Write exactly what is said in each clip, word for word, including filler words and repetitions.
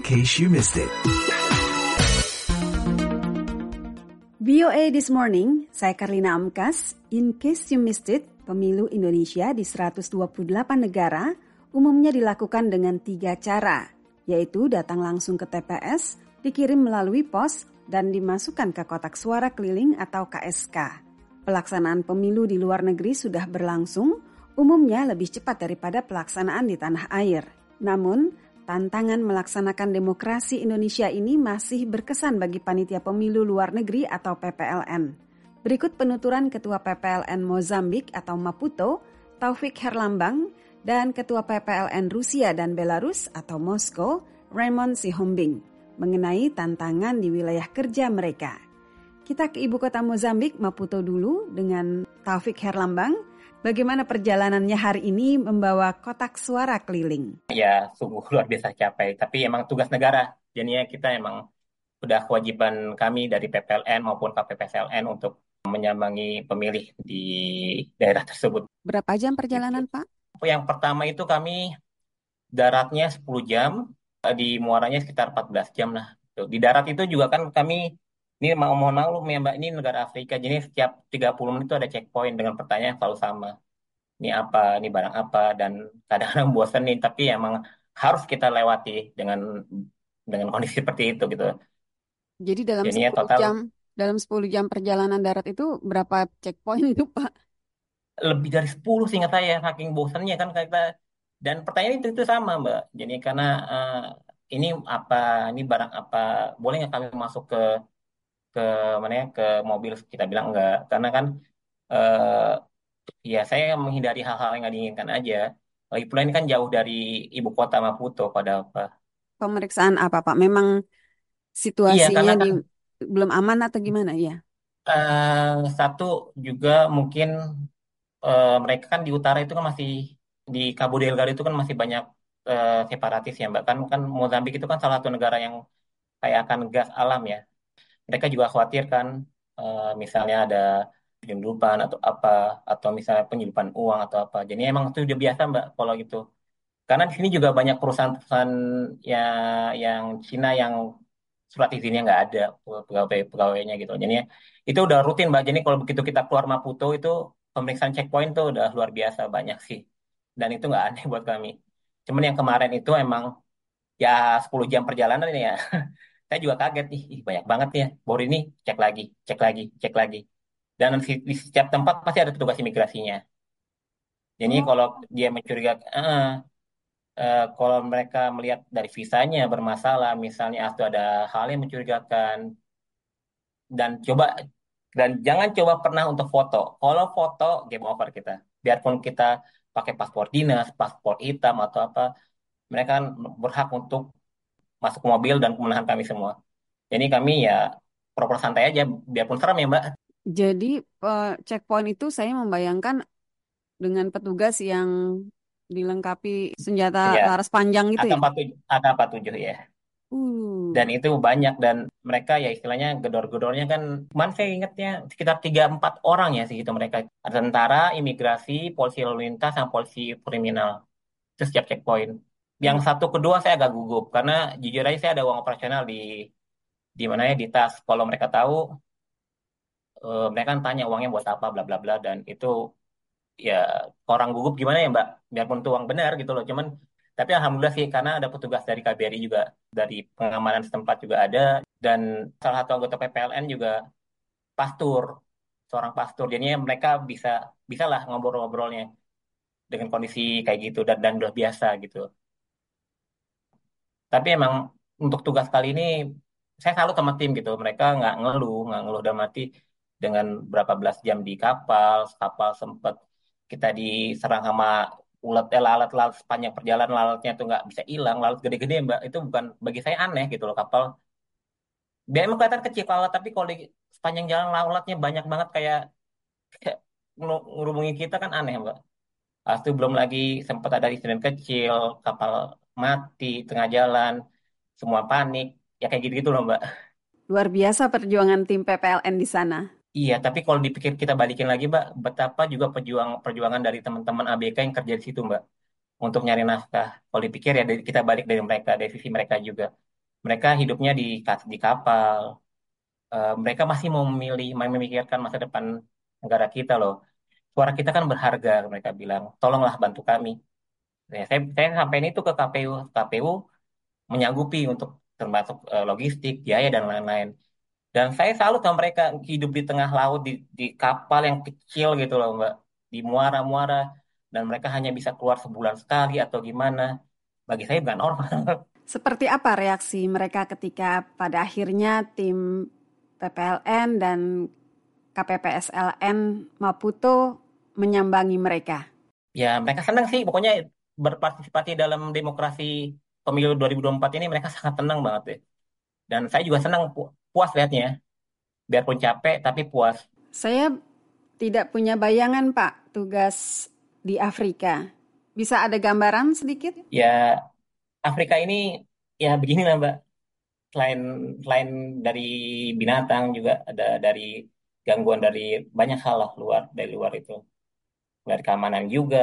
case you missed it. V O A This Morning, saya Karlina Amkas. In case you missed it, pemilu Indonesia di seratus dua puluh delapan negara umumnya dilakukan dengan tiga cara, yaitu datang langsung ke T P S, dikirim melalui pos, dan dimasukkan ke kotak suara keliling atau K S K. Pelaksanaan pemilu di luar negeri sudah berlangsung, umumnya lebih cepat daripada pelaksanaan di tanah air. Namun, tantangan melaksanakan demokrasi Indonesia ini masih berkesan bagi panitia pemilu luar negeri atau P P L N. Berikut penuturan Ketua P P L N Mozambik atau Maputo, Taufik Herlambang, dan Ketua P P L N Rusia dan Belarus atau Moskow, Raymond Sihombing, mengenai tantangan di wilayah kerja mereka. Kita ke ibu kota Mozambik, Maputo dulu dengan Taufik Herlambang. Bagaimana perjalanannya hari ini membawa kotak suara keliling? Ya, sungguh luar biasa capek. Tapi emang tugas negara. Jadinya kita emang udah kewajiban kami dari P P L N maupun K P P S L N untuk menyambangi pemilih di daerah tersebut. Berapa jam perjalanan, Pak? Yang pertama itu kami daratnya sepuluh jam, di muaranya sekitar empat belas jam lah. Di darat itu juga kan kami, ini mau mohon maklum ya Mbak, ini negara Afrika, jadi setiap tiga puluh menit itu ada checkpoint dengan pertanyaan yang selalu sama. Ini apa, ini barang apa, dan kadang-kadang bosenin, tapi emang harus kita lewati dengan dengan kondisi seperti itu gitu. Jadi dalam Jadinya sepuluh total jam, dalam sepuluh jam perjalanan darat itu berapa checkpoint itu, Pak? lebih dari sepuluh seingat saya, saking bosannya kan kita, dan pertanyaan itu itu sama Mbak. Jadi karena eh, ini apa, ini barang apa, boleh nggak kami masuk ke ke mana ya, ke mobil, kita bilang enggak karena kan eh, ya saya menghindari hal-hal yang nggak diinginkan aja. Lagi pula ini kan jauh dari ibu kota Maputo pada apa. Pemeriksaan apa, Pak? Memang Iya situasinya karena di kan belum aman atau gimana ya? eh, satu juga mungkin eh, mereka kan di utara itu kan masih, di Cabo Delgado itu kan masih banyak eh, separatis ya Mbak. Kan kan Mozambik itu kan salah satu negara yang kaya akan gas alam ya. Mereka juga khawatir kan eh, misalnya ada penyelundupan atau apa, atau misalnya penyelundupan uang atau apa. Jadi emang itu udah biasa Mbak kalau gitu. Karena di sini juga banyak perusahaan-perusahaan ya, yang Cina yang surat izinnya nggak ada, pegawai-pegawainya gitu. Jadi itu udah rutin Mbak. Jadi kalau begitu kita keluar Maputo itu pemeriksaan checkpoint tuh udah luar biasa banyak sih. Dan itu nggak aneh buat kami. Cuman yang kemarin itu emang ya sepuluh jam perjalanan ini ya. Saya juga kaget nih, ih, banyak banget ya. Baru ini cek lagi, cek lagi, cek lagi. Dan di, di setiap tempat pasti ada petugas imigrasinya. Jadi Oh, kalau dia mencurigakan, eh, eh, kalau mereka melihat dari visanya bermasalah, misalnya atau ada hal yang mencurigakan, dan coba dan jangan coba pernah untuk foto. Kalau foto, game over kita. Biarpun kita pakai paspor dinas, paspor hitam atau apa, mereka kan berhak untuk masuk ke mobil dan menahan kami semua. Jadi kami ya proper santai aja, biarpun serem ya Mbak. jadi eh, checkpoint itu saya membayangkan dengan petugas yang dilengkapi senjata Ya, laras panjang gitu ya. A K empat puluh tujuh, A K empat puluh tujuh ya. Dan Uh, itu banyak, dan mereka ya istilahnya gedor-gedornya kan, cuman saya ingatnya sekitar tiga empat orang ya sih itu mereka. Ada tentara, imigrasi, polisi lalu lintas, sama polisi kriminal. Itu setiap checkpoint. Yang satu kedua saya agak gugup karena jujur aja saya ada uang operasional di di mana ya, di tas. Kalau mereka tahu, eh, mereka kan tanya uangnya buat apa, bla bla bla, dan itu ya orang gugup gimana ya Mbak, biarpun itu uang benar gitu loh. Cuman tapi alhamdulillah sih karena ada petugas dari K B R I juga, dari pengamanan setempat juga ada, dan salah satu anggota P P L N juga pastur, seorang pastur. Jadinya mereka bisa bisa lah ngobrol-ngobrolnya dengan kondisi kayak gitu, dan dan udah biasa gitu. Tapi emang untuk tugas kali ini saya salut sama tim gitu. Mereka nggak ngeluh, nggak ngeluh udah mati dengan berapa belas jam di kapal, kapal sempet kita diserang sama ulat, eh, lalat-lalat sepanjang perjalanan, lalatnya tuh nggak bisa hilang, lalat gede-gede Mbak. Itu bukan, bagi saya aneh gitu loh, kapal. Dia emang kelihatan kecil lalat, tapi kalau di sepanjang jalan lalatnya banyak banget, kayak, kayak ngelu- ngerubungi kita kan aneh Mbak. Pas itu belum lagi sempat ada insiden kecil, kapal mati tengah jalan, semua panik, ya kayak gitu-gitu loh Mbak. luar biasa perjuangan tim P P L N di sana. Iya, tapi kalau dipikir kita balikin lagi Mbak, betapa juga perjuang perjuangan dari teman-teman A B K yang kerja di situ Mbak, untuk nyari nafkah. Kalau dipikir ya dari, kita balik dari mereka, dari sisi mereka juga. Mereka hidupnya di ka- di kapal. Eh, mereka masih mau memilih, mau memikirkan masa depan negara kita loh. Suara kita kan berharga, mereka bilang. Tolonglah bantu kami. Ya, saya, saya sampai itu ke K P U. K P U menyanggupi untuk termasuk eh, logistik, biaya dan lain-lain. Dan saya salut sama mereka hidup di tengah laut di, di kapal yang kecil gitu loh Mbak, di muara-muara dan mereka hanya bisa keluar sebulan sekali atau gimana. Bagi saya bukan normal. Seperti apa reaksi mereka ketika pada akhirnya tim P P L N dan K P P S L N Maputo menyambangi mereka? Ya mereka senang sih, pokoknya berpartisipasi dalam demokrasi pemilu dua ribu dua puluh empat ini mereka sangat tenang banget deh. Dan saya juga senang pu- puas lihatnya, biarpun capek tapi puas. Saya tidak punya bayangan, Pak, tugas di Afrika. Bisa ada gambaran sedikit? Ya Afrika ini ya beginilah Mbak. Selain selain dari binatang juga ada dari gangguan dari banyak hal lah luar dari luar itu, dari keamanan juga.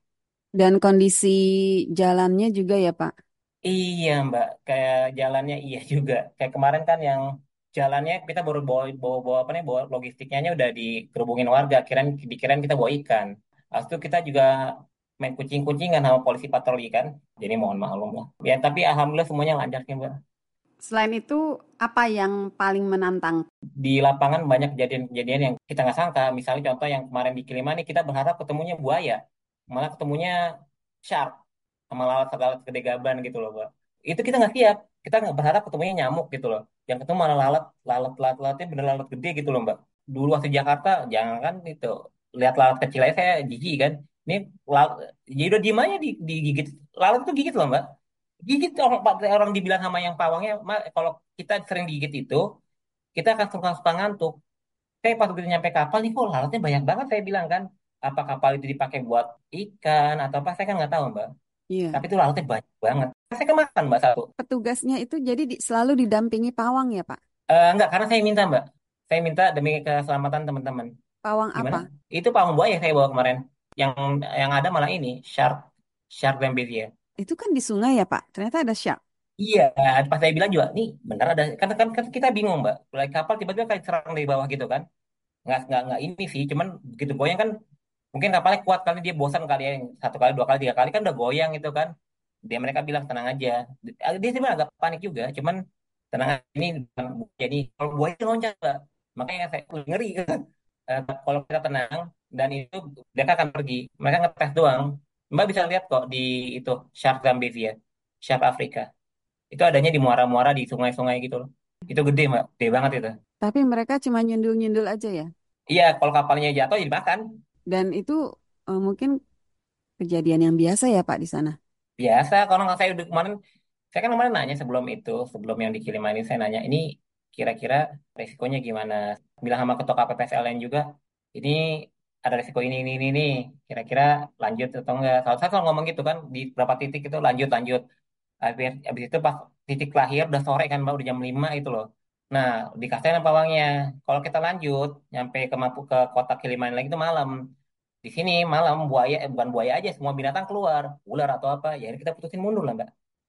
Dan kondisi jalannya juga ya, Pak? Iya Mbak, kayak jalannya iya juga. Kayak kemarin kan yang jalannya kita baru bawa bawa, bawa apa nih, bawa logistiknya aja udah dikerubungin warga. Kirain dikirain kita bawa ikan. Habis itu kita juga main kucing-kucingan sama polisi patroli kan. Jadi mohon maklum lah. Ya tapi alhamdulillah semuanya lancar sih Mbak. Selain itu, apa yang paling menantang? Di lapangan banyak kejadian-kejadian yang kita nggak sangka. Misalnya contoh yang kemarin di Kilimani kita berharap ketemunya buaya, malah ketemunya shark sama lalat-lalat gede gaban gitu loh, Pak. Itu kita nggak siap. Kita nggak berharap ketemunya nyamuk gitu loh. Yang ketemu malah lalat, lalat, lalat, lalatnya bener lalat gede gitu loh, Mbak. Dulu waktu di Jakarta, jangan kan itu lihat lalat kecil aja saya jijik kan. Ini lalat, jadi udah diem aja di, digigit. Lalat itu gigit loh, Mbak. Gigit orang, orang dibilang sama yang pawangnya, "Ma, kalau kita sering digigit itu, kita akan suka-suka ngantuk." Saya pas begitu nyampe kapal nih kok lalatnya banyak banget saya bilang kan. Apa kapal itu dipakai buat ikan atau apa saya kan nggak tahu Mbak. Iya. Tapi itu lalatnya banyak banget. Saya kemakan Mbak satu. Petugasnya itu jadi di- selalu didampingi pawang ya, Pak? Eh, enggak karena saya minta Mbak. Saya minta demi keselamatan teman-teman. Pawang Gimana? apa? Itu pawang buaya saya bawa kemarin. Yang yang ada malah ini shark shark ya. Itu kan di sungai ya, Pak? Ternyata ada shark. Iya, pas saya bilang juga, nih benar ada. Kan, kan, kan kita bingung Mbak. Lagi kapal tiba-tiba kayak serang dari bawah gitu kan. Nggak, nggak, nggak ini sih. Cuman begitu goyang kan mungkin kapalnya kuat kali dia bosan kali ya satu kali dua kali tiga kali kan udah goyang gitu kan dia mereka bilang tenang aja dia sebenarnya agak panik juga cuman tenang aja ini bukan buaya. Jadi kalau buaya itu loncat Mbak. Makanya saya ngeri kan. Eh, kalau kita tenang dan itu mereka akan pergi mereka ngetes doang. Mbak bisa lihat kok di itu Shark Zambezia Shark Afrika itu adanya di muara-muara di sungai-sungai gitu loh. Itu gede Mbak, gede banget itu. Tapi mereka cuma nyundul-nyundul aja ya. Iya kalau kapalnya jatuh jadi makan. Dan itu eh, mungkin kejadian yang biasa ya, Pak, di sana. Biasa kalau nggak saya udah kemarin. Saya kan kemarin nanya sebelum itu, sebelum yang dikirim ini saya nanya, ini kira-kira resikonya gimana? Bilang sama ketua K P P S L N juga, ini ada resiko ini, ini, ini, ini. Kira-kira lanjut atau enggak? Kalau saya kalau ngomong gitu kan, di beberapa titik itu lanjut, lanjut. Habis, habis itu pas titik lahir udah sore kan, Mbak, udah jam lima itu loh. Nah, dikasihin apa pawangnya. Kalau kita lanjut, nyampe ke Mapu, ke kota Kilimani lagi itu malam. Di sini malam buaya, eh, bukan buaya aja, semua binatang keluar, ular atau apa, ya kita putusin mundur lah, Mbak.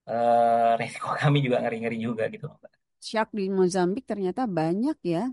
Eh resiko kami juga ngeri-ngeri juga gitu Mbak. Shark di Mozambik ternyata banyak ya.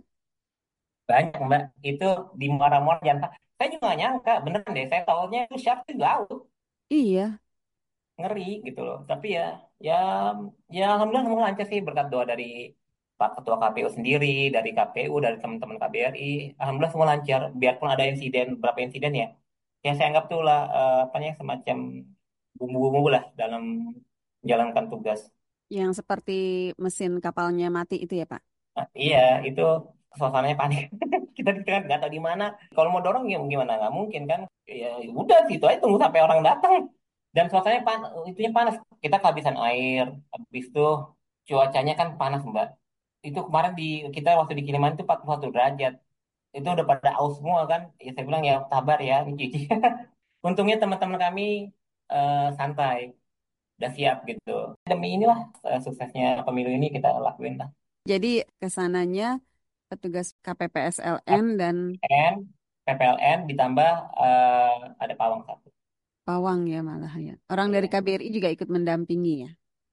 Banyak Mbak, itu di muara-muara jantan. Saya juga nggak nyangka, beneran deh. Saya tahunya itu shark itu di laut, Iya. ngeri gitu loh. Tapi ya, ya, ya alhamdulillah semua lancar sih berkat doa dari Pak Ketua K P U sendiri, dari K P U, dari teman-teman K B R I. Alhamdulillah semua lancar. Biarpun ada insiden, beberapa insiden ya, yang saya anggap tuh lah eh, apa namanya semacam bumbu-bumbu lah dalam menjalankan tugas. Yang seperti mesin kapalnya mati itu ya, Pak? Nah, iya, itu suasananya panik. Kita di tengah nggak tahu di mana. Kalau mau dorong ya gimana? Nggak mungkin kan? Ya udah gitu aja tunggu sampai orang datang. Dan suasananya pan, itunya panas. Kita kehabisan air. Habis itu cuacanya kan panas Mbak. Itu kemarin di kita waktu di Kilimanjaro itu empat puluh satu derajat. Itu udah pada aus semua kan. Ya saya bilang ya sabar ya, ini cuci. Untungnya teman-teman kami eh, santai, udah siap gitu. Demi inilah eh, suksesnya pemilu ini kita lakuin lah. Jadi kesananya petugas K P P S L N dan N, P P L N ditambah eh, ada pawang satu. pawang ya malah ya. Orang dari Iya. K B R I juga ikut mendampingi ya.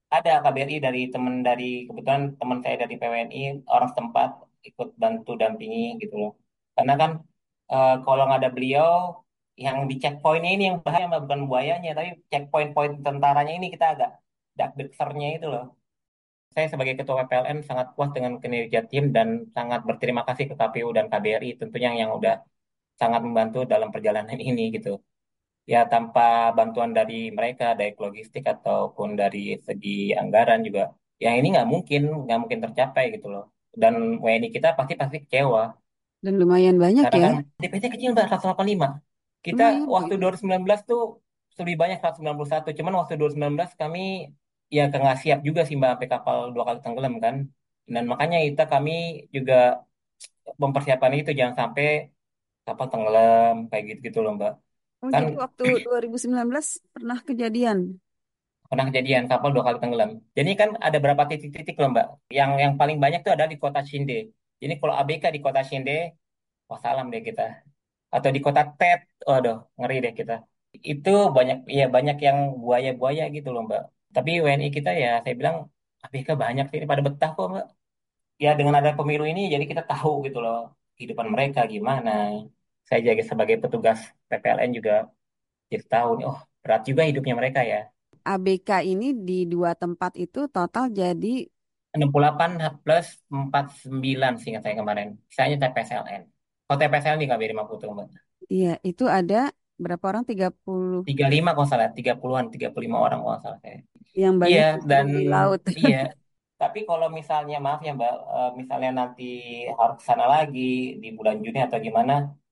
Ada K B R I dari teman dari kebetulan teman saya dari P W N I orang setempat ikut bantu dampingi gitu loh. Karena kan eh, kalau nggak ada beliau yang di checkpointnya ini yang bahaya Mbak, bukan buayanya tapi checkpoint poin tentaranya ini kita agak dak-deksernya itu loh. Saya sebagai ketua P P L N sangat puas dengan kinerja tim dan sangat berterima kasih ke K P U dan K B R I tentunya yang udah sangat membantu dalam perjalanan ini gitu. Ya tanpa bantuan dari mereka, baik logistik ataupun dari segi anggaran juga, yang ini nggak mungkin, nggak mungkin tercapai gitu loh. Dan W N I kita pasti pasti kecewa, Dan lumayan banyak karena ya, kan D P T kecil Mbak, seratus delapan puluh lima. Kita lumayan waktu ya. dua ribu sembilan belas tuh lebih banyak seratus sembilan puluh satu, cuman waktu dua ribu sembilan belas kami ya nggak siap juga sih Mbak, sampai kapal dua kali tenggelam kan. Dan makanya kita kami juga mempersiapkan itu, jangan sampai kapal tenggelam, kayak gitu-gitu loh Mbak. Oh, Kan jadi waktu dua ribu sembilan belas pernah kejadian. pernah kejadian kapal dua kali tenggelam. Jadi kan ada berapa titik-titik loh Mbak. Yang yang paling banyak tuh ada di kota Shinde. Jadi kalau A B K di kota Shinde, wah salam deh kita. Atau di kota Tet, waduh ngeri deh kita. Itu banyak ya banyak yang buaya-buaya gitu loh Mbak. Tapi W N I kita ya saya bilang A B K banyak sih ini pada betah kok Mbak. Ya dengan ada pemilu ini jadi kita tahu gitu loh kehidupan mereka gimana. Saya jadi sebagai petugas P P L N juga jadi tahu nih, oh berat juga hidupnya mereka ya. A B K ini di dua tempat itu total jadi, enam puluh delapan plus empat puluh sembilan seingat saya kemarin. Sisanya T P S L N. Kalau T P S L N di K B R I Maputo, Mbak. iya itu ada berapa orang? Tiga puluh tiga puluh lima kalau nggak salah, tiga puluhan-an, tiga puluh lima orang kalau nggak salah saya. yang Iya, banyak justru dan di laut. iya. Tapi kalau misalnya, maaf ya Mbak, eh, misalnya nanti harus ke sana lagi di bulan Juni atau gimana,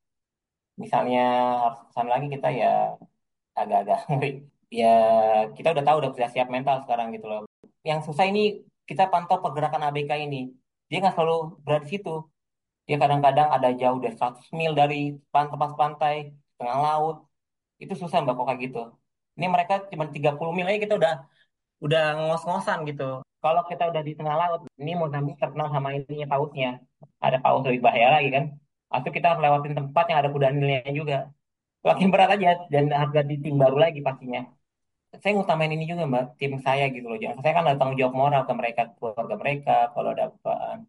misalnya harus ke sana lagi kita ya agak-agak ngeri. Ya kita udah tahu udah sudah siap mental sekarang gitu loh. Yang susah ini kita pantau pergerakan A B K ini. Dia nggak selalu berada di situ. Dia kadang-kadang ada jauh dari seratus mil dari pan- tempat pantai, tengah laut. Itu susah Mbak kok kayak gitu. Ini mereka cuma tiga puluh mil aja kita udah udah ngos-ngosan gitu. Kalau kita udah di tengah laut, ini Mozambik terkenal sama ininya pausnya. Ada paus lebih bahaya lagi kan. Atau kita harus lewatin tempat yang ada kuda nilainya juga. Makin berat aja dan harga di tim baru lagi pastinya. Saya ngutamain ini juga Mbak, tim saya gitu loh. Jangan saya kan ada tanggung jawab moral ke mereka, keluarga mereka, kalau ada apa.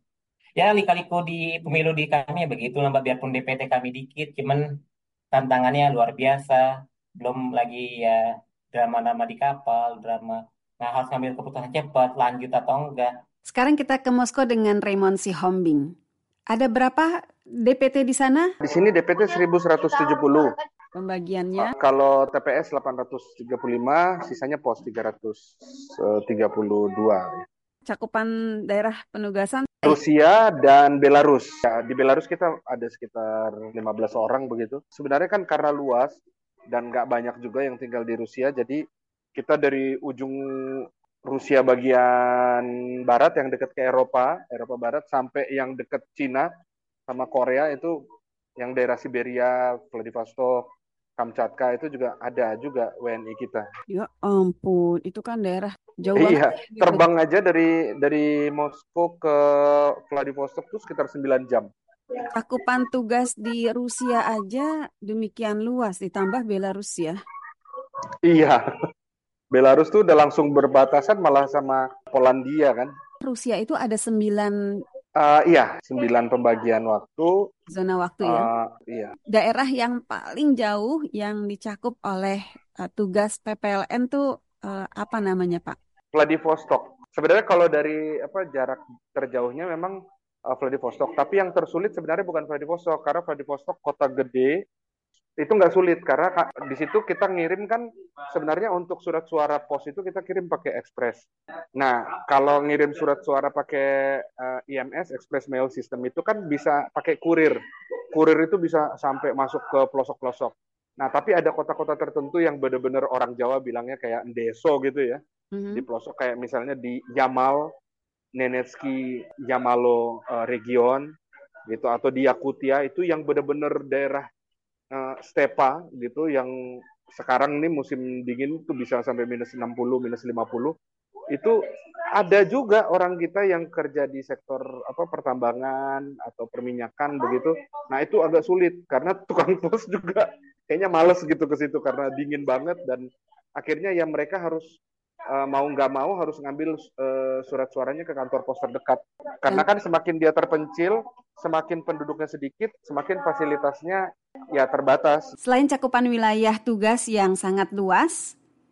Ya lika-liku di pemilu di kami ya begitu lah Mbak, biarpun D P T kami dikit, cuman tantangannya luar biasa. Belum lagi ya drama-drama di kapal, drama. Nah harus ngambil keputusan cepat, lanjut atau enggak. Sekarang kita ke Moskow dengan Raymond Sihombing. Ada berapa D P T di sana? Di sini D P T seribu seratus tujuh puluh. Pembagiannya? Uh, kalau T P S delapan ratus tiga puluh lima, sisanya pos tiga ratus tiga puluh dua. Cakupan daerah penugasan? Rusia dan Belarus. Ya, di Belarus kita ada sekitar lima belas orang begitu. Sebenarnya kan karena luas dan nggak banyak juga yang tinggal di Rusia, jadi kita dari ujung Rusia bagian barat yang dekat ke Eropa, Eropa Barat, sampai yang dekat Cina sama Korea itu yang daerah Siberia, Vladivostok, Kamchatka itu juga ada juga W N I kita. Ya ampun, itu kan daerah jauh banget Iya, ya gitu. terbang aja dari dari Moskow ke Vladivostok tuh sekitar sembilan jam. Cakupan tugas di Rusia aja demikian luas, ditambah Belarus ya. Iya, Belarus tuh udah langsung berbatasan malah sama Polandia kan. Rusia itu ada sembilan Uh, iya, sembilan pembagian waktu. zona waktu ya. Uh, iya. Daerah yang paling jauh yang dicakup oleh uh, tugas P P L N tuh uh, apa namanya Pak? Vladivostok. Sebenarnya kalau dari apa jarak terjauhnya memang uh, Vladivostok, tapi yang tersulit sebenarnya bukan Vladivostok karena Vladivostok kota gede itu nggak sulit karena di situ kita ngirim kan sebenarnya untuk surat suara pos itu kita kirim pakai ekspres. Nah kalau ngirim surat suara pakai uh, I M S Express Mail System itu kan bisa pakai kurir. Kurir itu bisa sampai masuk ke pelosok-pelosok. Nah tapi ada kota-kota tertentu yang benar-benar orang Jawa bilangnya kayak Ndeso gitu ya. Mm-hmm. Di pelosok kayak misalnya di Yamal, Nenetsky, Yamalo uh, region gitu atau di Yakutia itu yang benar-benar daerah Uh, stepa gitu yang sekarang ini musim dingin tuh bisa sampai minus enam puluh, minus lima puluh. Itu ada juga orang kita yang kerja di sektor apa pertambangan atau perminyakan begitu. Nah, itu agak sulit karena tukang pos juga kayaknya males gitu ke situ karena dingin banget dan akhirnya ya mereka harus uh, mau nggak mau harus ngambil uh, surat suaranya ke kantor pos terdekat. Karena kan semakin dia terpencil, semakin penduduknya sedikit, semakin fasilitasnya ya terbatas. Selain cakupan wilayah tugas yang sangat luas,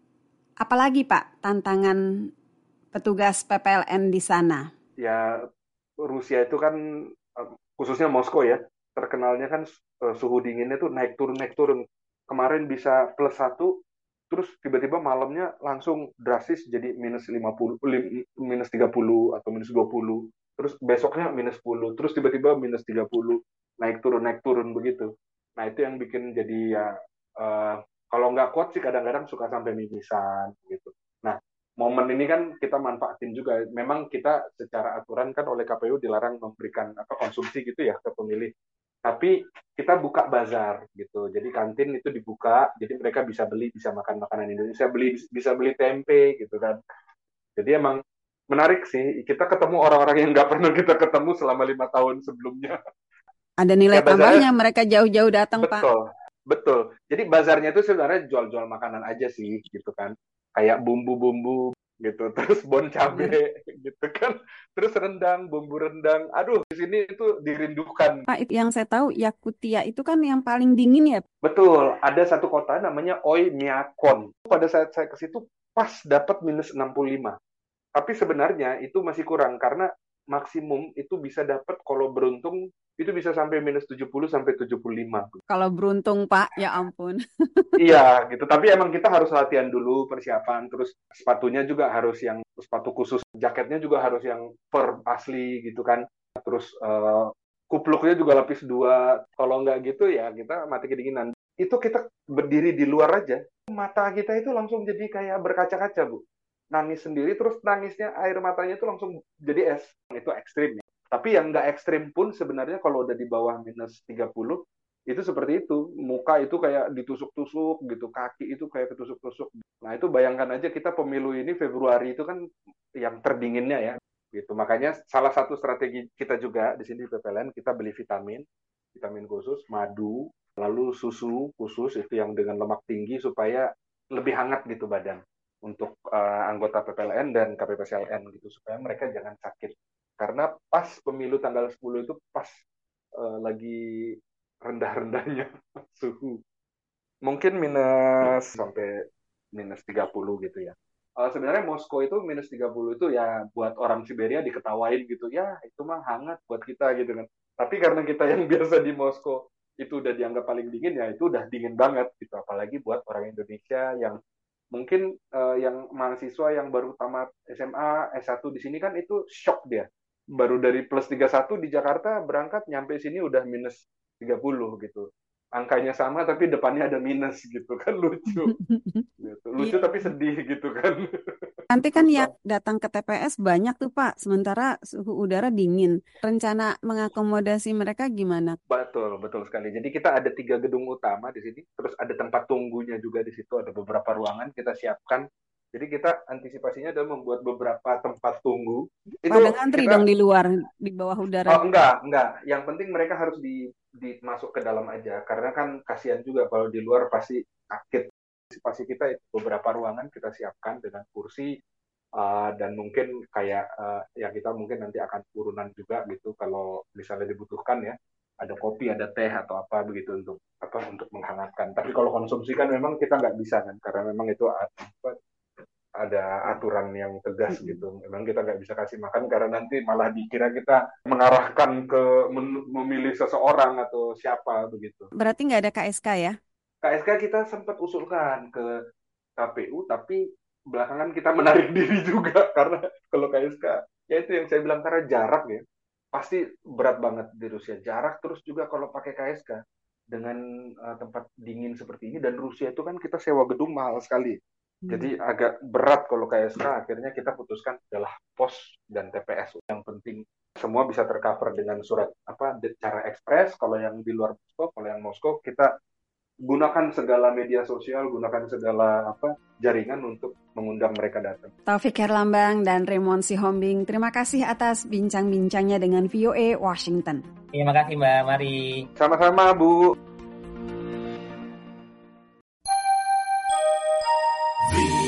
apalagi Pak tantangan petugas P P L N di sana? Ya Rusia itu kan khususnya Moskow ya, terkenalnya kan suhu dinginnya tuh naik turun naik turun. Kemarin bisa plus satu, terus tiba-tiba malamnya langsung drastis jadi minus lima puluh, minus tiga puluh atau minus dua puluh. Terus besoknya minus sepuluh, terus tiba-tiba minus tiga puluh, naik turun naik turun begitu. Nah itu yang bikin jadi ya uh, kalau nggak kuat sih kadang-kadang suka sampai mimisan gitu. Nah momen ini kan kita manfaatin juga. Memang kita secara aturan kan oleh K P U dilarang memberikan apa konsumsi gitu ya ke pemilih. Tapi kita buka bazar gitu. Jadi kantin itu dibuka, jadi mereka bisa beli, bisa makan makanan Indonesia, beli bisa beli tempe gitu kan. Jadi emang menarik sih. Kita ketemu orang-orang yang nggak pernah kita ketemu selama lima tahun sebelumnya. Ada nilai ya, tambahnya mereka jauh-jauh datang, betul, Pak. Betul, betul. Jadi bazarnya itu sebenarnya jual-jual makanan aja sih gitu kan. Kayak bumbu-bumbu gitu, terus bon cabe gitu kan, terus rendang, bumbu rendang. Aduh, di sini itu dirindukan. Pak, yang saya tahu Yakutia itu kan yang paling dingin ya? Betul, ada satu kota namanya Oymyakon. Pada saat saya ke situ pas dapat minus enam puluh lima. Tapi sebenarnya itu masih kurang karena maksimum itu bisa dapat kalau beruntung itu bisa sampai minus tujuh puluh sampai tujuh puluh lima. Kalau beruntung, Pak, ya ampun. Iya, gitu. Tapi emang kita harus latihan dulu persiapan, terus sepatunya juga harus yang sepatu khusus, jaketnya juga harus yang fur asli gitu kan. Terus uh, kupluknya juga lapis dua. Kalau nggak gitu ya kita mati kedinginan. Itu kita berdiri di luar aja, mata kita itu langsung jadi kayak berkaca-kaca, Bu. Nangis sendiri, terus nangisnya air matanya itu langsung jadi es. Itu ekstrim ya. Tapi yang nggak ekstrim pun sebenarnya kalau udah di bawah minus tiga puluh, itu seperti itu, muka itu kayak ditusuk-tusuk gitu, kaki itu kayak ketusuk-tusuk. Nah itu bayangkan aja kita pemilu ini Februari itu kan yang terdinginnya ya, gitu. Makanya salah satu strategi kita juga di sini di P P L N kita beli vitamin, vitamin khusus, madu, lalu susu khusus itu yang dengan lemak tinggi supaya lebih hangat gitu badan untuk uh, anggota P P L N dan K P P S L N gitu supaya mereka jangan sakit. Karena pas pemilu tanggal sepuluh itu pas uh, lagi rendah-rendahnya suhu. Mungkin minus sampai minus tiga puluh gitu ya. Uh, sebenarnya Moskow itu minus tiga puluh itu ya buat orang Siberia diketawain gitu. Ya itu mah hangat buat kita gitu kan. Tapi karena kita yang biasa di Moskow itu udah dianggap paling dingin ya itu udah dingin banget gitu. Apalagi buat orang Indonesia yang mungkin uh, yang mahasiswa yang baru tamat S M A, S satu di sini kan itu shock dia. Baru dari plus tiga puluh satu di Jakarta berangkat nyampe sini udah minus tiga puluh gitu. Angkanya sama tapi depannya ada minus gitu kan lucu. Gitu. Lucu tapi sedih gitu kan. Nanti kan yang datang ke T P S banyak tuh Pak, sementara suhu udara dingin. Rencana mengakomodasi mereka gimana? Betul, betul sekali. Jadi kita ada tiga gedung utama di sini, terus ada tempat tunggunya juga di situ, ada beberapa ruangan kita siapkan. Jadi kita antisipasinya adalah membuat beberapa tempat tunggu. Itu pada ngantri kita, dong di luar, di bawah udara. Oh enggak, enggak. Yang penting mereka harus di, di masuk ke dalam aja, karena kan kasihan juga kalau di luar pasti sakit. Antisipasi kita itu beberapa ruangan kita siapkan dengan kursi uh, dan mungkin kayak uh, ya kita mungkin nanti akan turunan juga gitu kalau misalnya dibutuhkan ya. Ada kopi, ada teh atau apa begitu untuk apa untuk menghangatkan. Tapi kalau konsumsi kan memang kita nggak bisa kan, karena memang itu apa, ada aturan yang tegas gitu. Memang kita nggak bisa kasih makan karena nanti malah dikira kita mengarahkan ke memilih seseorang atau siapa begitu. Berarti nggak ada K S K ya? K S K kita sempat usulkan ke K P U, tapi belakangan kita menarik diri juga karena kalau K S K, ya itu yang saya bilang karena jarak ya, pasti berat banget di Rusia. Jarak terus juga kalau pakai K S K dengan uh, tempat dingin seperti ini dan Rusia itu kan kita sewa gedung mahal sekali. Jadi agak berat kalau K S K, akhirnya kita putuskan adalah pos dan T P S. Yang penting semua bisa tercover dengan surat apa cara ekspres. Kalau yang di luar Moskow, kalau yang Moskow kita gunakan segala media sosial, gunakan segala apa jaringan untuk mengundang mereka datang. Taufik Herlambang dan Raymond Sihombing, terima kasih atas bincang-bincangnya dengan V O A Washington. Terima kasih Mbak Mari. Sama-sama Bu.